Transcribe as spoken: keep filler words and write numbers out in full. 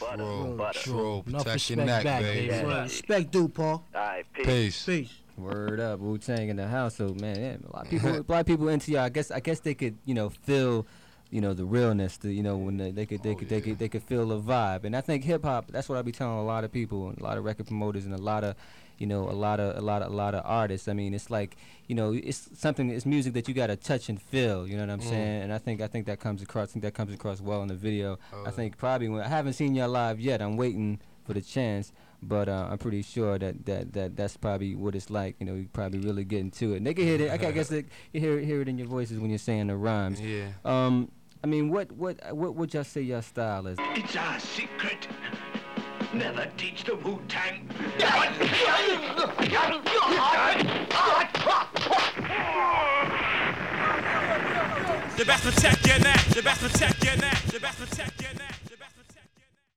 Butter, True, butter. true. Enough Protect your respect neck, back, baby. baby. Yeah. Respect due, Paul. All right, peace. Peace. Peace. Word up, Wu Tang in the house. So man, yeah, a lot of people, a lot of people into y'all. I guess, I guess they could, you know, feel, you know, the realness. The, you know, when they, they could, they Oh, could, they yeah. could, they could feel the vibe. And I think hip hop. That's what I be telling a lot of people, and a lot of record promoters, and a lot of, you know, a lot of, a lot of, a lot of artists. I mean, it's like, you know, it's something. It's music that you gotta touch and feel. You know what I'm Mm. saying? And I think, I think that comes across. I think that comes across well in the video. Oh, I think probably when I haven't seen y'all live yet. I'm waiting for the chance. But uh, I'm pretty sure that, that, that that's probably what it's like. You know, you probably really get into it. And they can hear it. I guess they, you hear hear it in your voices when you're saying the rhymes. Yeah. Um, I mean, what what what would y'all say your style is? It's our secret. Never teach the Wu-Tang. The best protect your neck. The best protect your neck. The best protect.